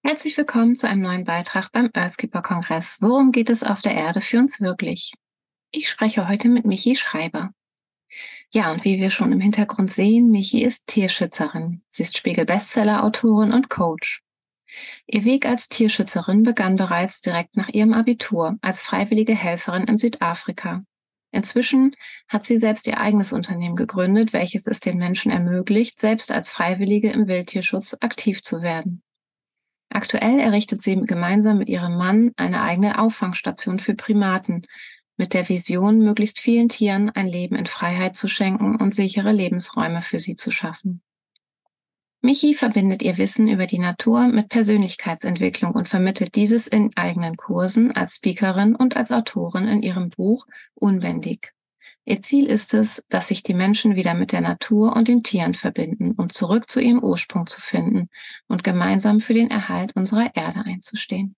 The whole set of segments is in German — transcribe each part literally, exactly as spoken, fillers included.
Herzlich willkommen zu einem neuen Beitrag beim Earthkeeper-Kongress. Worum geht es auf der Erde für uns wirklich? Ich spreche heute mit Michi Schreiber. Ja, und wie wir schon im Hintergrund sehen, Michi ist Tierschützerin. Sie ist Spiegel-Bestseller-Autorin und Coach. Ihr Weg als Tierschützerin begann bereits direkt nach ihrem Abitur als freiwillige Helferin in Südafrika. Inzwischen hat sie selbst ihr eigenes Unternehmen gegründet, welches es den Menschen ermöglicht, selbst als Freiwillige im Wildtierschutz aktiv zu werden. Aktuell errichtet sie gemeinsam mit ihrem Mann eine eigene Auffangstation für Primaten, mit der Vision, möglichst vielen Tieren ein Leben in Freiheit zu schenken und sichere Lebensräume für sie zu schaffen. Michi verbindet ihr Wissen über die Natur mit Persönlichkeitsentwicklung und vermittelt dieses in eigenen Kursen als Speakerin und als Autorin in ihrem Buch Unbändig. Ihr Ziel ist es, dass sich die Menschen wieder mit der Natur und den Tieren verbinden, um zurück zu ihrem Ursprung zu finden und gemeinsam für den Erhalt unserer Erde einzustehen.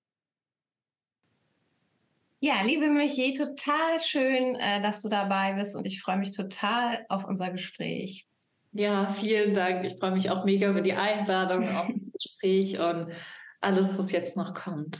Ja, liebe Michi, total schön, dass du dabei bist und ich freue mich total auf unser Gespräch. Ja, vielen Dank. Ich freue mich auch mega über die Einladung, auf das Gespräch und alles, was jetzt noch kommt.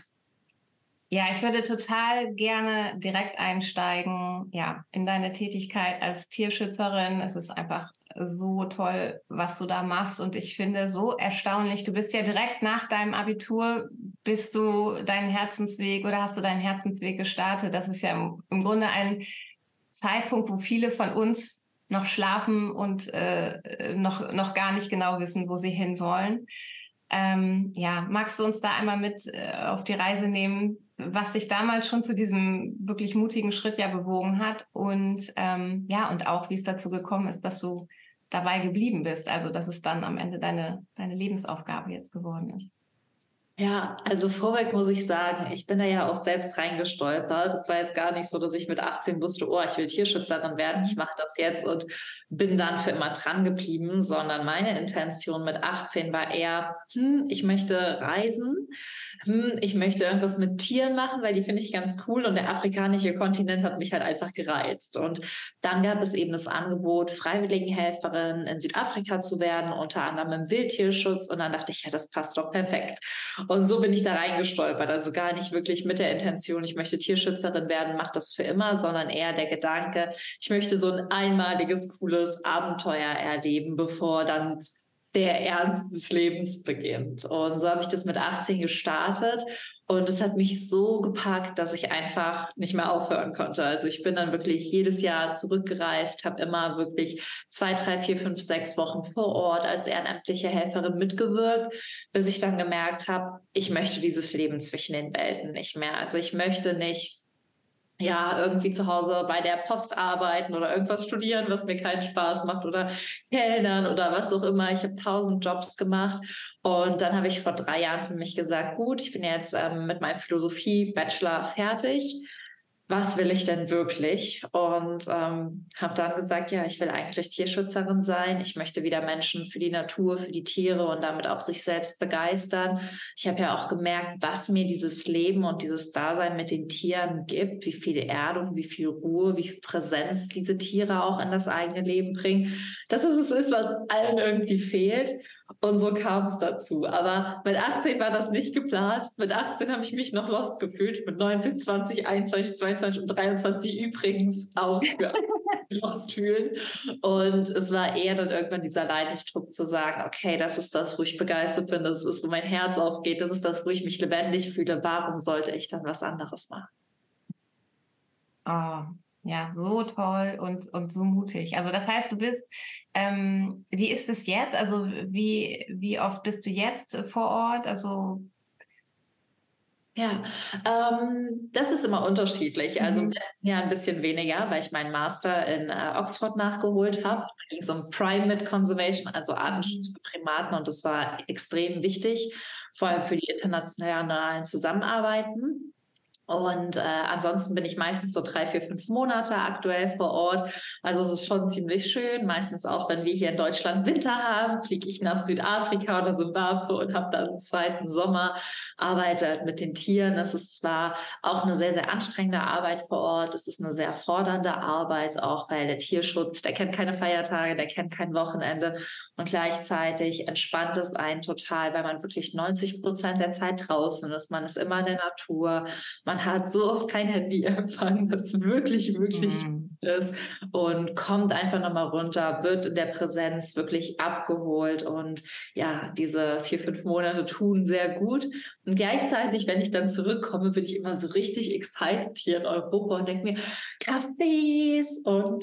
Ja, ich würde total gerne direkt einsteigen, ja, in deine Tätigkeit als Tierschützerin. Es ist einfach so toll, was du da machst und ich finde so erstaunlich. Du bist ja direkt nach deinem Abitur, bist du deinen Herzensweg oder hast du deinen Herzensweg gestartet? Das ist ja im, im Grunde ein Zeitpunkt, wo viele von uns noch schlafen und äh, noch, noch gar nicht genau wissen, wo sie hinwollen. Ähm, ja, magst du uns da einmal mit äh, auf die Reise nehmen, was dich damals schon zu diesem wirklich mutigen Schritt ja bewogen hat und ähm, ja, und auch wie es dazu gekommen ist, dass du dabei geblieben bist, also dass es dann am Ende deine, deine Lebensaufgabe jetzt geworden ist? Ja, also vorweg muss ich sagen, ich bin da ja auch selbst reingestolpert. Es war jetzt gar nicht so, dass ich mit achtzehn wusste, oh, ich will Tierschützerin werden, ich mache das jetzt und bin dann für immer dran geblieben, sondern meine Intention mit achtzehn war eher, hm, ich möchte reisen, hm, ich möchte irgendwas mit Tieren machen, weil die finde ich ganz cool und der afrikanische Kontinent hat mich halt einfach gereizt. Und dann gab es eben das Angebot, Freiwilligenhelferin in Südafrika zu werden, unter anderem im Wildtierschutz und dann dachte ich, ja, das passt doch perfekt. Und so bin ich da reingestolpert. Also gar nicht wirklich mit der Intention, ich möchte Tierschützerin werden, mache das für immer, sondern eher der Gedanke, ich möchte so ein einmaliges, cooles Abenteuer erleben, bevor dann der Ernst des Lebens beginnt. Und so habe ich das mit achtzehn gestartet. Und es hat mich so gepackt, dass ich einfach nicht mehr aufhören konnte. Also ich bin dann wirklich jedes Jahr zurückgereist, habe immer wirklich zwei, drei, vier, fünf, sechs Wochen vor Ort als ehrenamtliche Helferin mitgewirkt, bis ich dann gemerkt habe, ich möchte dieses Leben zwischen den Welten nicht mehr. Also ich möchte nicht ja, irgendwie zu Hause bei der Post arbeiten oder irgendwas studieren, was mir keinen Spaß macht oder Kellnern oder was auch immer. Ich habe tausend Jobs gemacht und dann habe ich vor drei Jahren für mich gesagt, gut, ich bin jetzt ähm, mit meinem Philosophie-Bachelor fertig. Was will ich denn wirklich? Und ähm, habe dann gesagt, ja, ich will eigentlich Tierschützerin sein. Ich möchte wieder Menschen für die Natur, für die Tiere und damit auch sich selbst begeistern. Ich habe ja auch gemerkt, was mir dieses Leben und dieses Dasein mit den Tieren gibt, wie viel Erdung, wie viel Ruhe, wie viel Präsenz diese Tiere auch in das eigene Leben bringen. Dass es es ist, was allen irgendwie fehlt. Und so kam es dazu. Aber mit achtzehn war das nicht geplant. Mit achtzehn habe ich mich noch lost gefühlt. Mit neunzehn, zwanzig, einundzwanzig, zweiundzwanzig und dreiundzwanzig übrigens auch für lost fühlen. Und es war eher dann irgendwann dieser Leidensdruck zu sagen, okay, das ist das, wo ich begeistert bin, das ist, wo mein Herz aufgeht, das ist das, wo ich mich lebendig fühle. Warum sollte ich dann was anderes machen? Oh, ja, so toll und, und so mutig. Also das heißt, du bist, ähm, wie ist es jetzt? Also wie, wie oft bist du jetzt vor Ort? Also Ja, ähm, das ist immer unterschiedlich. Also im mhm. letzten Jahr ein bisschen weniger, weil ich meinen Master in äh, Oxford nachgeholt habe. Da ging es um Primate Conservation, also Artenschutz für Primaten und das war extrem wichtig, vor allem für die internationalen Zusammenarbeiten. Und äh, ansonsten bin ich meistens so drei, vier, fünf Monate aktuell vor Ort. Also es ist schon ziemlich schön. Meistens auch, wenn wir hier in Deutschland Winter haben, fliege ich nach Südafrika oder Simbabwe und habe dann einen zweiten Sommer, arbeite mit den Tieren. Es ist zwar auch eine sehr, sehr anstrengende Arbeit vor Ort. Es ist eine sehr fordernde Arbeit auch, weil der Tierschutz, der kennt keine Feiertage, der kennt kein Wochenende. Und gleichzeitig entspannt es einen total, weil man wirklich neunzig Prozent der Zeit draußen ist. Man ist immer in der Natur. Man hat so oft kein Handyempfang, das wirklich, wirklich Mhm. ist und kommt einfach nochmal runter, wird in der Präsenz wirklich abgeholt und ja, diese vier, fünf Monate tun sehr gut. Und gleichzeitig, wenn ich dann zurückkomme, bin ich immer so richtig excited hier in Europa und denke mir, Cafés und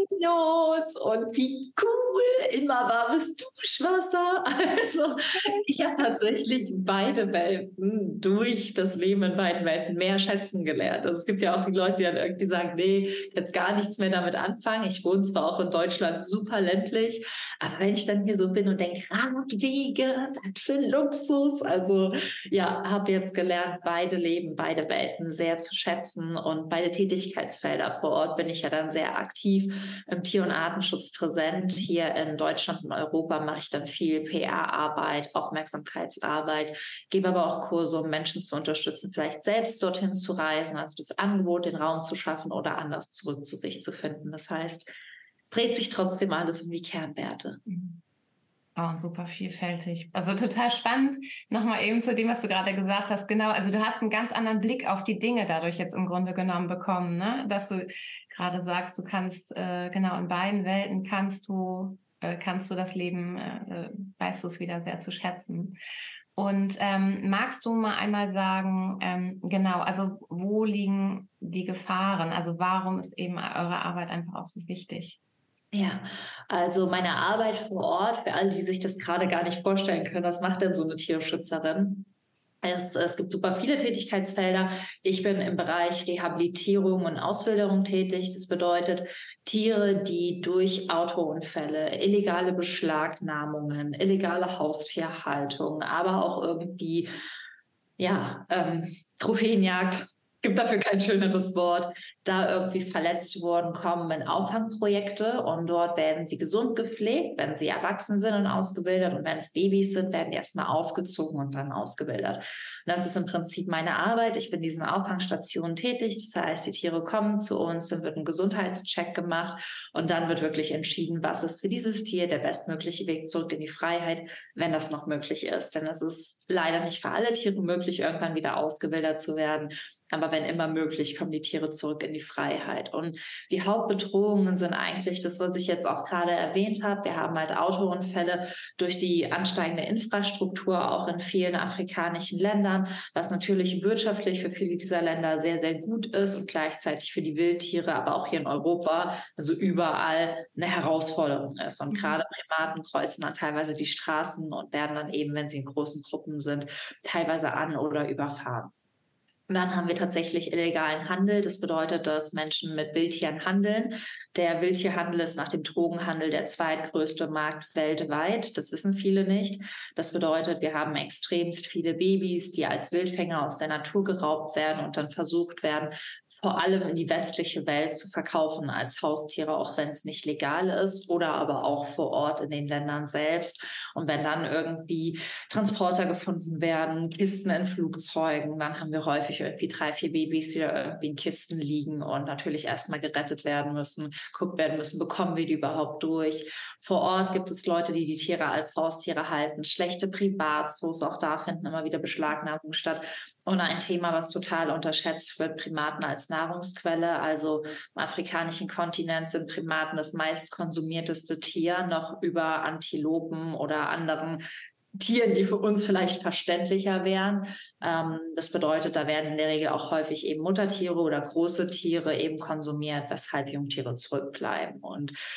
Kinos und wie cool, immer warmes Duschwasser. Also ich habe tatsächlich beide Welten durch das Leben in beiden Welten mehr schätzen gelernt. Also es gibt ja auch die Leute, die dann irgendwie sagen, nee, jetzt gar nichts mehr damit anfangen. Ich wohne zwar auch in Deutschland super ländlich, aber wenn ich dann hier so bin und denke, Radwege, was für ein Luxus. Also ja, habe jetzt gelernt, beide Leben, beide Welten sehr zu schätzen und beide Tätigkeitsfelder. Vor Ort bin ich ja dann sehr aktiv im Tier- und Artenschutz präsent. Hier in Deutschland und Europa mache ich dann viel P R-Arbeit, Aufmerksamkeitsarbeit, gebe aber auch Kurse, um Menschen zu unterstützen, vielleicht selbst dorthin zu reisen, also das Angebot, den Raum zu schaffen oder anders zurück zu sich zu finden. Das heißt, dreht sich trotzdem alles um die Kernwerte. Oh, super vielfältig. Also total spannend. Nochmal eben zu dem, was du gerade gesagt hast. Genau, also du hast einen ganz anderen Blick auf die Dinge dadurch jetzt im Grunde genommen bekommen, ne? Dass du gerade sagst, du kannst, äh, genau, in beiden Welten kannst du, äh, kannst du das Leben, äh, weißt du es wieder sehr zu schätzen. Und ähm, magst du mal einmal sagen, ähm, genau, also wo liegen die Gefahren? Also warum ist eben eure Arbeit einfach auch so wichtig? Ja, also meine Arbeit vor Ort, für alle, die sich das gerade gar nicht vorstellen können, was macht denn so eine Tierschützerin? Es, es gibt super viele Tätigkeitsfelder. Ich bin im Bereich Rehabilitierung und Auswilderung tätig. Das bedeutet, Tiere, die durch Autounfälle, illegale Beschlagnahmungen, illegale Haustierhaltung, aber auch irgendwie, ja, ähm, Trophäenjagd, gibt dafür kein schöneres Wort, da irgendwie verletzt wurden, kommen in Auffangprojekte und dort werden sie gesund gepflegt, wenn sie erwachsen sind und ausgebildet und wenn es Babys sind, werden die erstmal aufgezogen und dann ausgebildet. Und das ist im Prinzip meine Arbeit. Ich bin in diesen Auffangstationen tätig. Das heißt, die Tiere kommen zu uns, dann wird ein Gesundheitscheck gemacht und dann wird wirklich entschieden, was ist für dieses Tier der bestmögliche Weg zurück in die Freiheit, wenn das noch möglich ist. Denn es ist leider nicht für alle Tiere möglich, irgendwann wieder ausgewildert zu werden. Aber wenn immer möglich, kommen die Tiere zurück in die Freiheit. Und die Hauptbedrohungen sind eigentlich das, was ich jetzt auch gerade erwähnt habe. Wir haben halt Autounfälle durch die ansteigende Infrastruktur auch in vielen afrikanischen Ländern, was natürlich wirtschaftlich für viele dieser Länder sehr, sehr gut ist und gleichzeitig für die Wildtiere, aber auch hier in Europa, also überall eine Herausforderung ist. Und gerade Primaten kreuzen dann teilweise die Straßen und werden dann eben, wenn sie in großen Gruppen sind, teilweise an- oder überfahren. Und dann haben wir tatsächlich illegalen Handel. Das bedeutet, dass Menschen mit Wildtieren handeln. Der Wildtierhandel ist nach dem Drogenhandel der zweitgrößte Markt weltweit. Das wissen viele nicht. Das bedeutet, wir haben extremst viele Babys, die als Wildfänger aus der Natur geraubt werden und dann versucht werden, vor allem in die westliche Welt zu verkaufen als Haustiere, auch wenn es nicht legal ist oder aber auch vor Ort in den Ländern selbst. Und wenn dann irgendwie Transporter gefunden werden, Kisten in Flugzeugen, dann haben wir häufig irgendwie drei, vier Babys, die da irgendwie in Kisten liegen und natürlich erstmal gerettet werden müssen, geguckt werden müssen, bekommen wir die überhaupt durch. Vor Ort gibt es Leute, die die Tiere als Haustiere halten, schlechte Privatzoos, auch da finden immer wieder Beschlagnahmungen statt. Und ein Thema, was total unterschätzt wird, Primaten als Nahrungsquelle. Also im afrikanischen Kontinent sind Primaten das meist konsumierteste Tier, noch über Antilopen oder anderen Tieren, die für uns vielleicht verständlicher wären. Ähm, das bedeutet, da werden in der Regel auch häufig eben Muttertiere oder große Tiere eben konsumiert, weshalb Jungtiere zurückbleiben. Und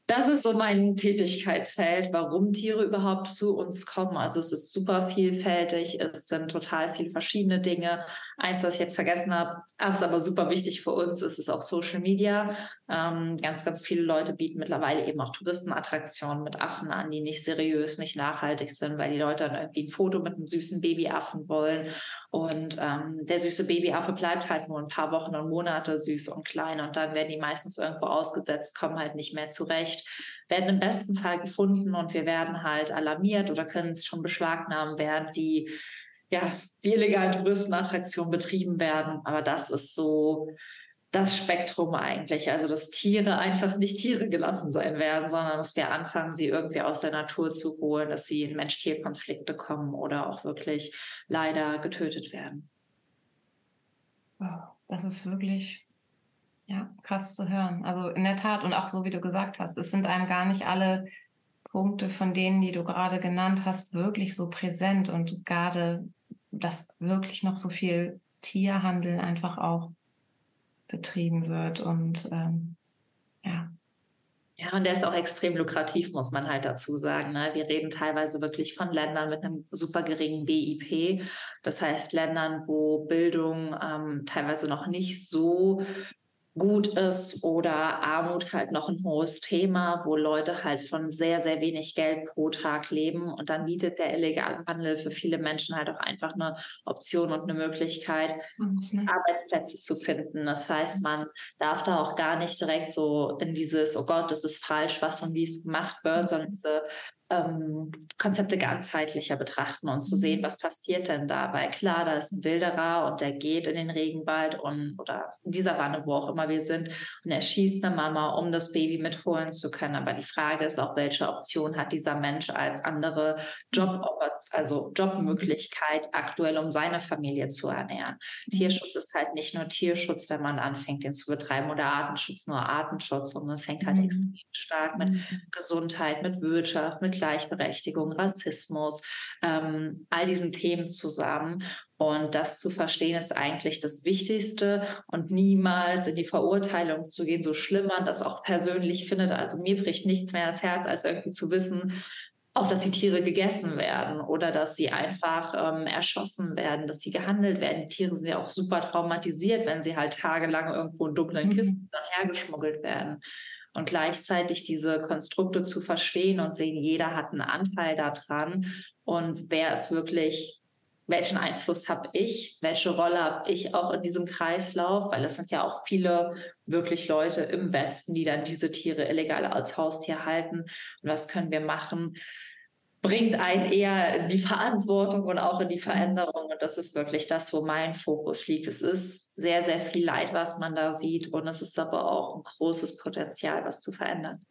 Das ist so mein Tätigkeitsfeld, warum Tiere überhaupt zu uns kommen. Also es ist super vielfältig, es sind total viele verschiedene Dinge. Eins, was ich jetzt vergessen habe, ist aber super wichtig für uns, ist es auch Social Media. Ähm, ganz, ganz viele Leute bieten mittlerweile eben auch Touristenattraktionen mit Affen an, die nicht seriös, nicht nachhaltig sind, weil die Leute dann irgendwie ein Foto mit einem süßen Babyaffen wollen. Und ähm, der süße Babyaffe bleibt halt nur ein paar Wochen und Monate süß und klein und dann werden die meistens irgendwo ausgesetzt, kommen halt nicht mehr zurecht, werden im besten Fall gefunden und wir werden halt alarmiert oder können es schon beschlagnahmen, während die, ja, die illegalen Touristenattraktionen betrieben werden. Aber das ist so das Spektrum eigentlich. Also, dass Tiere einfach nicht Tiere gelassen sein werden, sondern dass wir anfangen, sie irgendwie aus der Natur zu holen, dass sie einen Mensch-Tier-Konflikt bekommen oder auch wirklich leider getötet werden. Wow, das ist wirklich, ja, krass zu hören. Also in der Tat und auch so, wie du gesagt hast, es sind einem gar nicht alle Punkte von denen, die du gerade genannt hast, wirklich so präsent und gerade, dass wirklich noch so viel Tierhandel einfach auch betrieben wird und ähm, ja. Ja, und der ist auch extrem lukrativ, muss man halt dazu sagen. Ne? Wir reden teilweise wirklich von Ländern mit einem super geringen B I P. Das heißt Ländern, wo Bildung ähm, teilweise noch nicht so gut ist oder Armut halt noch ein hohes Thema, wo Leute halt von sehr, sehr wenig Geld pro Tag leben. Und dann bietet der illegale Handel für viele Menschen halt auch einfach eine Option und eine Möglichkeit, Ne? Arbeitsplätze zu finden. Das heißt, man darf da auch gar nicht direkt so in dieses, oh Gott, das ist falsch, was und wie es gemacht wird, sondern diese ähm, Konzepte ganzheitlicher betrachten und zu sehen, was passiert denn da. Weil klar, da ist ein Wilderer und der geht in den Regenwald und oder in die Savanne, wo auch immer wir sind, und er schießt eine Mama, um das Baby mitholen zu können. Aber die Frage ist auch, welche Option hat dieser Mensch als andere Job, also Jobmöglichkeit aktuell, um seine Familie zu ernähren. Mhm. Tierschutz ist halt nicht nur Tierschutz, wenn man anfängt, den zu betreiben, oder Artenschutz nur Artenschutz, und es hängt halt mhm. extrem stark mit mhm. Gesundheit, mit Wirtschaft, mit Gleichberechtigung, Rassismus, ähm, all diesen Themen zusammen. Und das zu verstehen ist eigentlich das Wichtigste und niemals in die Verurteilung zu gehen, so schlimm man das auch persönlich findet. Also mir bricht nichts mehr das Herz, als irgendwie zu wissen, auch, dass die Tiere gegessen werden oder dass sie einfach ähm, erschossen werden, dass sie gehandelt werden. Die Tiere sind ja auch super traumatisiert, wenn sie halt tagelang irgendwo in dunklen Kisten dann hergeschmuggelt werden. Und gleichzeitig diese Konstrukte zu verstehen und sehen, jeder hat einen Anteil daran und wer ist wirklich, welchen Einfluss habe ich, welche Rolle habe ich auch in diesem Kreislauf, weil es sind ja auch viele wirklich Leute im Westen, die dann diese Tiere illegal als Haustier halten. Und was können wir machen? Bringt einen eher in die Verantwortung und auch in die Veränderung. Und das ist wirklich das, wo mein Fokus liegt. Es ist sehr, sehr viel Leid, was man da sieht. Und es ist aber auch ein großes Potenzial, was zu verändern.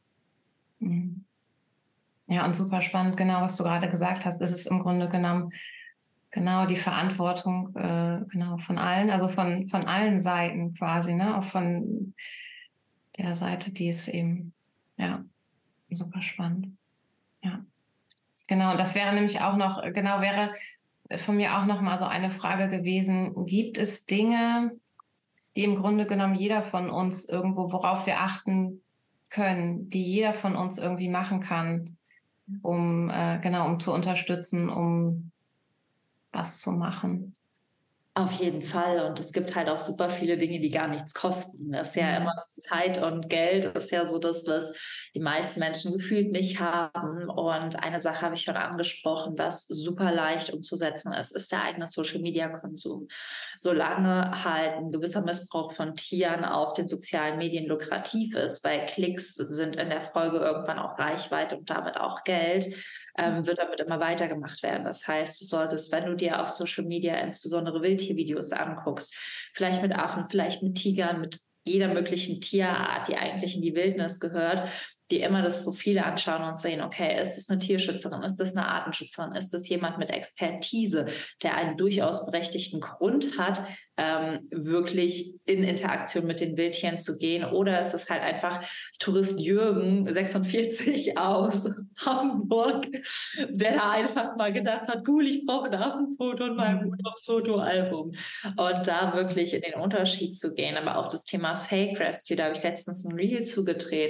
Ja, und super spannend, genau, was du gerade gesagt hast. Es ist im Grunde genommen genau die Verantwortung äh, genau von allen, also von, von allen Seiten quasi, ne? Auch von der Seite, die ist eben, ja, super spannend. Ja. Genau, das wäre nämlich auch noch, genau, wäre von mir auch noch mal so eine Frage gewesen. Gibt es Dinge, die im Grunde genommen jeder von uns irgendwo, worauf wir achten können, die jeder von uns irgendwie machen kann, um, äh, genau, um zu unterstützen, um was zu machen? Auf jeden Fall. Und es gibt halt auch super viele Dinge, die gar nichts kosten. Das ist ja immer so Zeit und Geld. Das ist ja so das, was die meisten Menschen gefühlt nicht haben. Und eine Sache habe ich schon angesprochen, was super leicht umzusetzen ist, ist der eigene Social-Media-Konsum. Solange halt ein gewisser Missbrauch von Tieren auf den sozialen Medien lukrativ ist, weil Klicks sind in der Folge irgendwann auch Reichweite und damit auch Geld, ähm, wird damit immer weitergemacht werden. Das heißt, du solltest, wenn du dir auf Social Media insbesondere Wildtiervideos anguckst, vielleicht mit Affen, vielleicht mit Tigern, mit jeder möglichen Tierart, die eigentlich in die Wildnis gehört, die immer das Profil anschauen und sehen, okay, ist das eine Tierschützerin, ist das eine Artenschützerin, ist das jemand mit Expertise, der einen durchaus berechtigten Grund hat, ähm, wirklich in Interaktion mit den Wildtieren zu gehen, oder ist es halt einfach Tourist Jürgen, sechsundvierzig, aus Hamburg, der da einfach mal gedacht hat, cool, ich brauche ein Affenfoto in meinem Urlaubsfotoalbum. Und da wirklich in den Unterschied zu gehen, aber auch das Thema Fake Rescue, da habe ich letztens ein Reel zugedreht,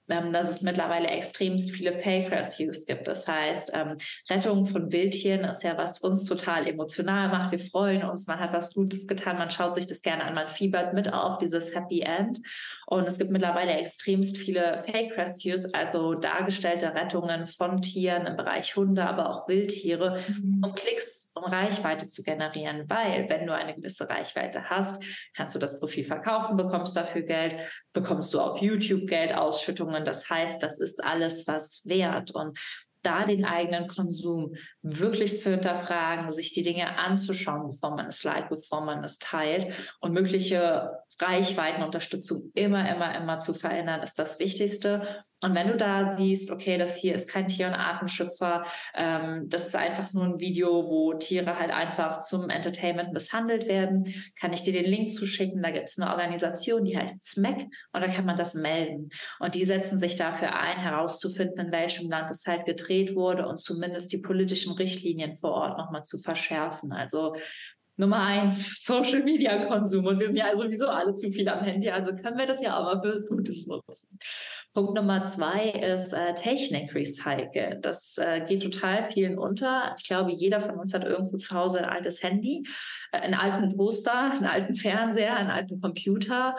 ähm, dass es mittlerweile extremst viele Fake Rescues gibt. Das heißt, ähm, Rettung von Wildtieren ist ja, was uns total emotional macht. Wir freuen uns, man hat was Gutes getan, man schaut sich das gerne an, man fiebert mit auf dieses Happy End. Und es gibt mittlerweile extremst viele Fake Rescues, also dargestellte Rettungen von Tieren im Bereich Hunde, aber auch Wildtiere, Mhm. um Klicks, um Reichweite zu generieren. Weil, wenn du eine gewisse Reichweite hast, kannst du das Profil verkaufen, bekommst dafür Geld, bekommst du auf YouTube Geld, Ausschüttungen. Das heißt, das ist alles was wert. Und da den eigenen Konsum wirklich zu hinterfragen, sich die Dinge anzuschauen, bevor man es liked, bevor man es teilt und mögliche Reichweitenunterstützung immer, immer, immer zu verändern, ist das Wichtigste. Und wenn du da siehst, okay, das hier ist kein Tier- und Artenschützer, ähm, das ist einfach nur ein Video, wo Tiere halt einfach zum Entertainment misshandelt werden, kann ich dir den Link zuschicken. Da gibt es eine Organisation, die heißt S M A C und da kann man das melden. Und die setzen sich dafür ein, herauszufinden, in welchem Land es halt gedreht wurde und zumindest die politischen Richtlinien vor Ort nochmal zu verschärfen. Also Nummer eins, Social Media Konsum. Und wir sind ja sowieso alle zu viel am Handy, also können wir das ja auch mal für was Gutes nutzen. Punkt Nummer zwei ist äh, Technik recyceln. Das äh, geht total vielen unter. Ich glaube, jeder von uns hat irgendwo zu Hause ein altes Handy, äh, einen alten Toaster, einen alten Fernseher, einen alten Computer.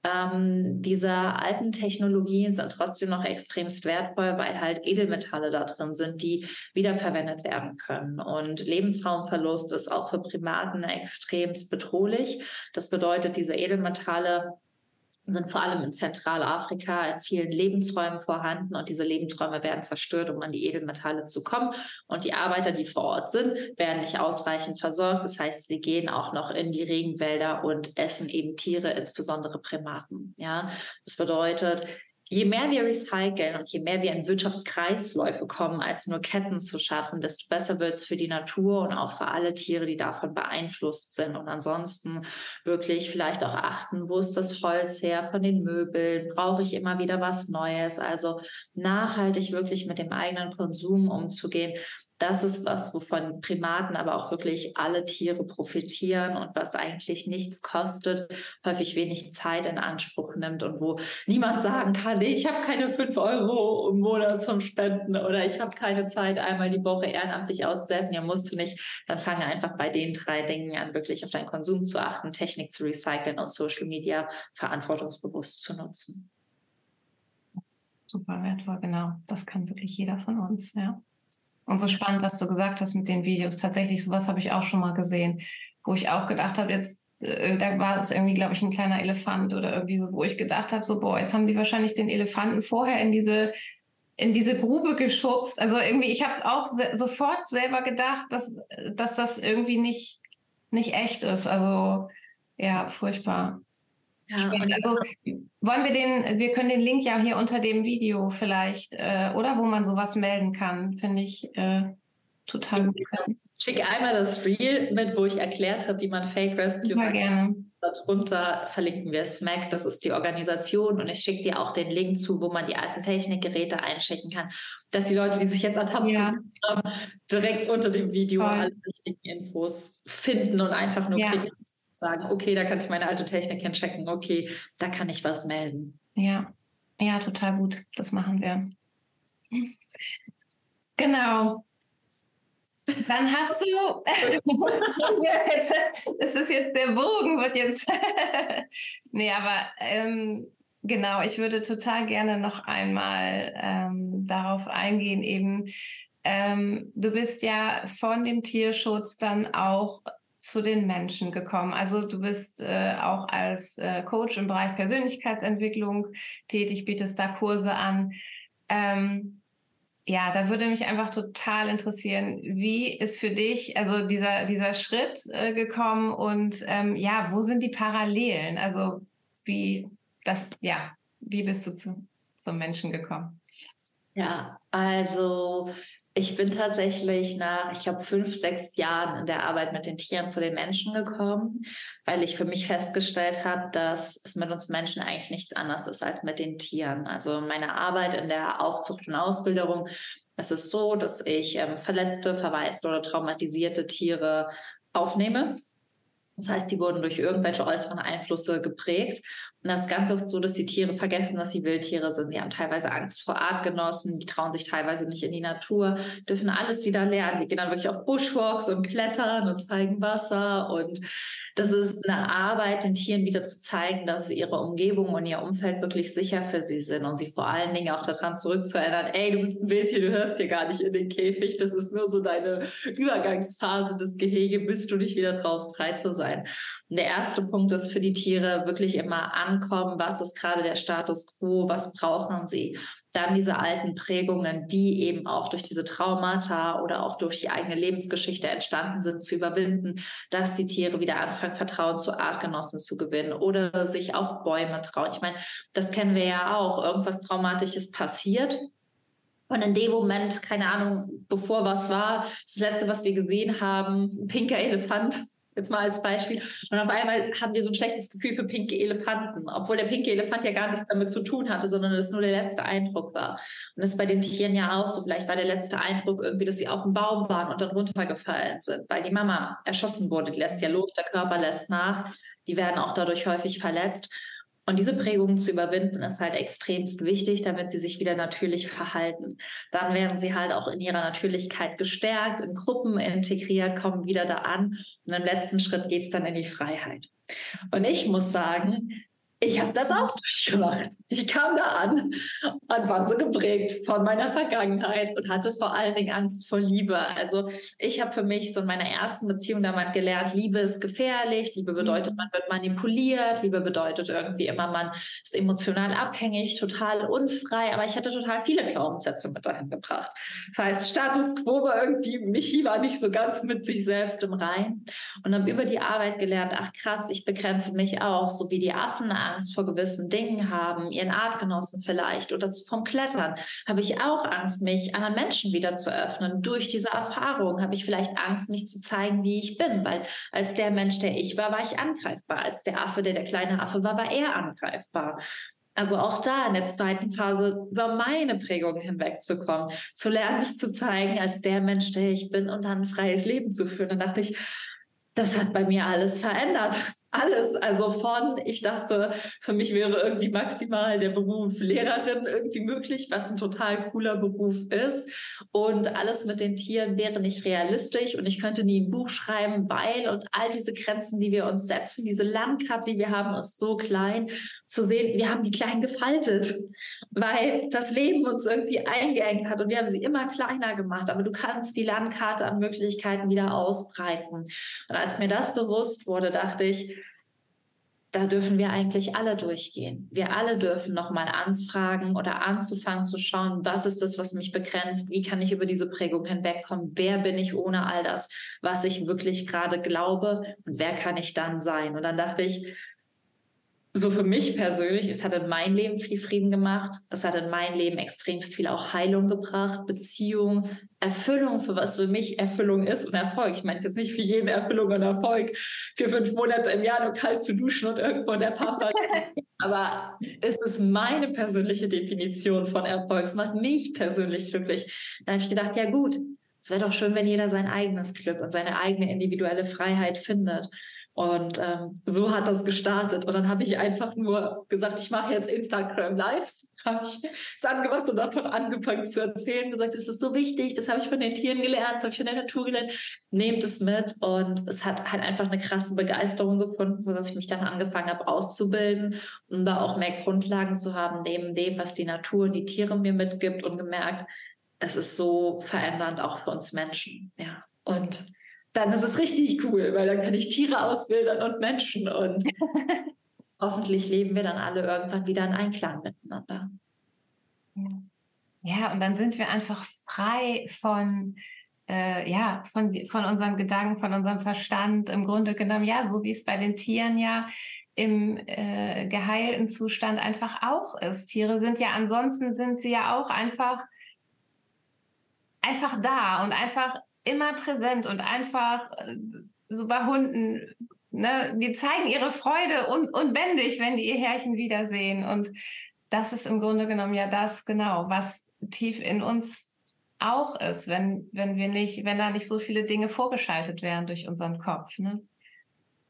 Ähm, diese alten Technologien sind trotzdem noch extremst wertvoll, weil halt Edelmetalle da drin sind, die wiederverwendet werden können. Und Lebensraumverlust ist auch für Primaten extremst bedrohlich. Das bedeutet, diese Edelmetalle sind vor allem in Zentralafrika in vielen Lebensräumen vorhanden und diese Lebensräume werden zerstört, um an die Edelmetalle zu kommen. Und die Arbeiter, die vor Ort sind, werden nicht ausreichend versorgt. Das heißt, sie gehen auch noch in die Regenwälder und essen eben Tiere, insbesondere Primaten. Ja, das bedeutet, je mehr wir recyceln und je mehr wir in Wirtschaftskreisläufe kommen, als nur Ketten zu schaffen, desto besser wird es für die Natur und auch für alle Tiere, die davon beeinflusst sind. Und ansonsten wirklich vielleicht auch achten, wo ist das Holz her von den Möbeln? Brauche ich immer wieder was Neues? Also nachhaltig wirklich mit dem eigenen Konsum umzugehen. Das ist was, wovon Primaten, aber auch wirklich alle Tiere profitieren und was eigentlich nichts kostet, häufig wenig Zeit in Anspruch nimmt und wo niemand sagen kann, nee, ich habe keine fünf Euro im Monat zum Spenden oder ich habe keine Zeit, einmal die Woche ehrenamtlich auszuhelfen. Ja, musst du nicht. Dann fange einfach bei den drei Dingen an, wirklich auf deinen Konsum zu achten, Technik zu recyceln und Social Media verantwortungsbewusst zu nutzen. Super wertvoll, genau. Das kann wirklich jeder von uns, ja. Und so spannend, was du gesagt hast mit den Videos. Tatsächlich, sowas habe ich auch schon mal gesehen, wo ich auch gedacht habe, jetzt, äh, da war es irgendwie, glaube ich, ein kleiner Elefant oder irgendwie so, wo ich gedacht habe, so, boah, jetzt haben die wahrscheinlich den Elefanten vorher in diese, in diese Grube geschubst. Also irgendwie, ich habe auch se- sofort selber gedacht, dass, dass das irgendwie nicht, nicht echt ist. Also, ja, furchtbar. Ja, Spannend. und Also wollen wir den, wir können den Link ja hier unter dem Video vielleicht, äh, oder wo man sowas melden kann, finde ich äh, total gut. ich schicke einmal das Reel mit, wo ich erklärt habe, wie man Fake Rescues Super gerne. Darunter verlinken wir S M A C, das ist die Organisation, und ich schicke dir auch den Link zu, wo man die alten Technikgeräte einschicken kann, dass die Leute, die sich jetzt ertappt Ja. haben, direkt unter dem Video Toll. alle wichtigen Infos finden und einfach nur Ja. klicken und sagen, okay, da kann ich meine alte Technik hinchecken, okay, da kann ich was melden. Ja, ja, total gut. Das machen wir. Genau. Dann hast du, das ist jetzt der Bogen, wird jetzt, nee, aber ähm, genau, ich würde total gerne noch einmal ähm, darauf eingehen, eben, ähm, du bist ja von dem Tierschutz dann auch zu den Menschen gekommen. Also du bist äh, auch als äh, Coach im Bereich Persönlichkeitsentwicklung tätig, bietest da Kurse an. Ähm, Ja, da würde mich einfach total interessieren, wie ist für dich also dieser dieser Schritt äh, gekommen und ähm, ja, wo sind die Parallelen? Also wie das ja, wie bist du zu, zum Menschen gekommen? Ja, also ich bin tatsächlich nach, ich glaube, fünf, sechs Jahren in der Arbeit mit den Tieren zu den Menschen gekommen, weil ich für mich festgestellt habe, dass es mit uns Menschen eigentlich nichts anderes ist als mit den Tieren. Also meine Arbeit in der Aufzucht und Ausbilderung, es ist so, dass ich ähm, verletzte, verwaiste oder traumatisierte Tiere aufnehme, Das heißt, die wurden durch irgendwelche äußeren Einflüsse geprägt. Und das ist ganz oft so, dass die Tiere vergessen, dass sie Wildtiere sind. Die haben teilweise Angst vor Artgenossen, die trauen sich teilweise nicht in die Natur, dürfen alles wieder lernen. Die gehen dann wirklich auf Bushwalks und klettern und zeigen Wasser. Und das ist eine Arbeit, den Tieren wieder zu zeigen, dass ihre Umgebung und ihr Umfeld wirklich sicher für sie sind und sie vor allen Dingen auch daran zurückzuerinnern, ey, du bist ein Wildtier, du hörst hier gar nicht in den Käfig. Das ist nur so deine Übergangsphase des Gehege, bis du dich wieder draußen frei zu sein. Und der erste Punkt ist für die Tiere wirklich immer ankommen, was ist gerade der Status quo, was brauchen sie. Dann diese alten Prägungen, die eben auch durch diese Traumata oder auch durch die eigene Lebensgeschichte entstanden sind, zu überwinden, dass die Tiere wieder anfangen, Vertrauen zu Artgenossen zu gewinnen oder sich auf Bäume trauen. Ich meine, das kennen wir ja auch. Irgendwas Traumatisches passiert. Und in dem Moment, keine Ahnung, bevor was war, das Letzte, was wir gesehen haben, ein pinker Elefant, jetzt mal als Beispiel. Und auf einmal haben wir so ein schlechtes Gefühl für pinke Elefanten, obwohl der pinke Elefant ja gar nichts damit zu tun hatte, sondern es nur der letzte Eindruck war. Und das ist bei den Tieren ja auch so. Vielleicht war der letzte Eindruck irgendwie, dass sie auf dem Baum waren und dann runtergefallen sind, weil die Mama erschossen wurde. Die lässt ja los, der Körper lässt nach. Die werden auch dadurch häufig verletzt. Und diese Prägungen zu überwinden, ist halt extremst wichtig, damit sie sich wieder natürlich verhalten. Dann werden sie halt auch in ihrer Natürlichkeit gestärkt, in Gruppen integriert, kommen wieder da an. Und im letzten Schritt geht es dann in die Freiheit. Und ich muss sagen, ich habe das auch durchgemacht. Ich kam da an und war so geprägt von meiner Vergangenheit und hatte vor allen Dingen Angst vor Liebe. Also ich habe für mich so in meiner ersten Beziehung damals gelernt, Liebe ist gefährlich, Liebe bedeutet, man wird manipuliert, Liebe bedeutet irgendwie immer, man ist emotional abhängig, total unfrei, aber ich hatte total viele Glaubenssätze mit dahin gebracht. Das heißt, Status quo war irgendwie, Michi war nicht so ganz mit sich selbst im Reinen und habe über die Arbeit gelernt, ach krass, ich begrenze mich auch, so wie die Affen Angst vor gewissen Dingen haben, ihren Artgenossen vielleicht oder vom Klettern, habe ich auch Angst, mich anderen Menschen wieder zu öffnen. Durch diese Erfahrung habe ich vielleicht Angst, mich zu zeigen, wie ich bin, weil als der Mensch, der ich war, war ich angreifbar. Als der Affe, der der kleine Affe war, war er angreifbar. Also auch da in der zweiten Phase über meine Prägungen hinwegzukommen, zu lernen, mich zu zeigen als der Mensch, der ich bin und dann ein freies Leben zu führen. Dann dachte ich, das hat bei mir alles verändert. Alles. Also von, ich dachte, für mich wäre irgendwie maximal der Beruf Lehrerin irgendwie möglich, was ein total cooler Beruf ist. Und alles mit den Tieren wäre nicht realistisch und ich könnte nie ein Buch schreiben, weil und all diese Grenzen, die wir uns setzen, diese Landkarte, die wir haben, ist so klein. Zu sehen, wir haben die klein gefaltet, weil das Leben uns irgendwie eingeengt hat und wir haben sie immer kleiner gemacht. Aber du kannst die Landkarte an Möglichkeiten wieder ausbreiten. Und als mir das bewusst wurde, dachte ich, da dürfen wir eigentlich alle durchgehen. Wir alle dürfen nochmal anfragen oder anzufangen zu schauen, was ist das, was mich begrenzt? Wie kann ich über diese Prägung hinwegkommen? Wer bin ich ohne all das, was ich wirklich gerade glaube? Und wer kann ich dann sein? Und dann dachte ich, so für mich persönlich, es hat in mein Leben viel Frieden gemacht. Es hat in mein Leben extremst viel auch Heilung gebracht, Beziehung, Erfüllung, für was für mich Erfüllung ist und Erfolg. Ich meine, es ist jetzt nicht für jeden Erfüllung und Erfolg, für fünf Monate im Jahr nur kalt zu duschen und irgendwo in der Pampa. Aber es ist meine persönliche Definition von Erfolg. Es macht mich persönlich glücklich. Da habe ich gedacht, ja gut, es wäre doch schön, wenn jeder sein eigenes Glück und seine eigene individuelle Freiheit findet. Und ähm, so hat das gestartet. Und dann habe ich einfach nur gesagt, ich mache jetzt Instagram Lives. Habe ich es angemacht und davon angefangen zu erzählen. Gesagt, es ist so wichtig, das habe ich von den Tieren gelernt, das habe ich von der Natur gelernt. Nehmt es mit. Und es hat halt einfach eine krasse Begeisterung gefunden, sodass ich mich dann angefangen habe auszubilden, um da auch mehr Grundlagen zu haben, neben dem, was die Natur und die Tiere mir mitgibt, und gemerkt, es ist so verändernd auch für uns Menschen. Ja. Und dann ist es richtig cool, weil dann kann ich Tiere ausbildern und Menschen und hoffentlich leben wir dann alle irgendwann wieder in Einklang miteinander. Ja, und dann sind wir einfach frei von, äh, ja, von, von unseren Gedanken, von unserem Verstand, im Grunde genommen, ja, so wie es bei den Tieren ja im äh, geheilten Zustand einfach auch ist. Tiere sind ja, ansonsten sind sie ja auch einfach, einfach da und einfach immer präsent und einfach so bei Hunden, ne, die zeigen ihre Freude un unbändig, wenn die ihr Herrchen wiedersehen. Und das ist im Grunde genommen ja das, genau, was tief in uns auch ist, wenn, wenn wir nicht, wenn da nicht so viele Dinge vorgeschaltet werden durch unseren Kopf, ne?